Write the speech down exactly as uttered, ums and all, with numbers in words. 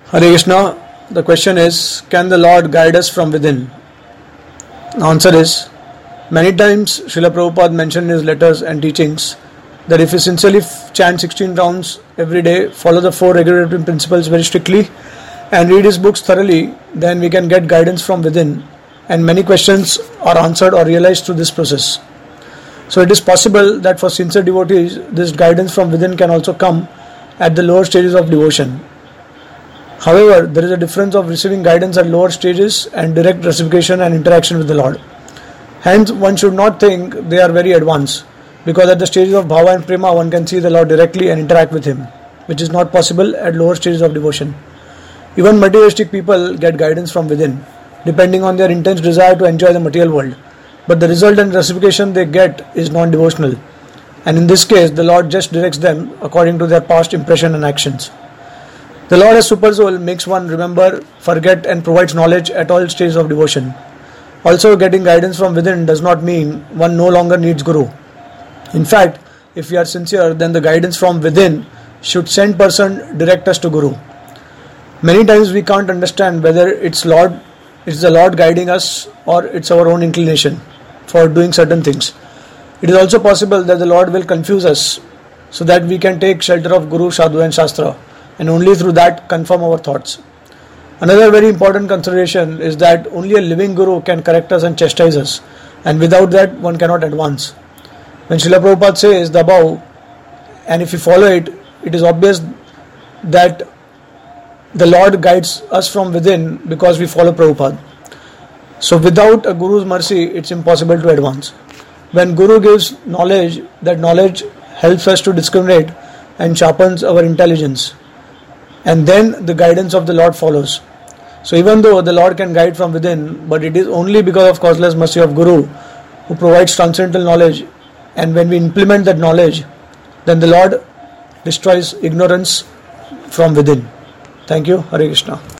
Hare Krishna. The question is, can the Lord guide us from within? The answer is, many times Srila Prabhupada mentioned in his letters and teachings that if we sincerely chant sixteen rounds every day, follow the four regulative principles very strictly, and read his books thoroughly, then we can get guidance from within, and many questions are answered or realized through this process. So it is possible that for sincere devotees, this guidance from within can also come at the lower stages of devotion. However, there is a difference of receiving guidance at lower stages and direct reciprocation and interaction with the Lord. Hence, one should not think they are very advanced, because at the stages of bhava and prema, one can see the Lord directly and interact with him, which is not possible at lower stages of devotion. Even materialistic people get guidance from within, depending on their intense desire to enjoy the material world. But the result and reciprocation they get is non-devotional, and in this case, the Lord just directs them according to their past impression and actions. The Lord as Super Soul makes one remember, forget and provides knowledge at all stages of devotion. Also, getting guidance from within does not mean one no longer needs Guru. In fact, if we are sincere, then the guidance from within should send person direct us to Guru. Many times we can't understand whether it's Lord, it's the Lord guiding us or it's our own inclination for doing certain things. It is also possible that the Lord will confuse us so that we can take shelter of Guru, Sadhu and Shastra, and only through that confirm our thoughts. Another very important consideration is that only a living Guru can correct us and chastise us, and without that one cannot advance. When Srila Prabhupada says the above, and if we follow it, it is obvious that the Lord guides us from within because we follow Prabhupada. So without a Guru's mercy, it's impossible to advance. When Guru gives knowledge, that knowledge helps us to discriminate and sharpens our intelligence. And then the guidance of the Lord follows. So even though the Lord can guide from within, but it is only because of causeless mercy of Guru who provides transcendental knowledge, and when we implement that knowledge, then the Lord destroys ignorance from within. Thank you. Hare Krishna.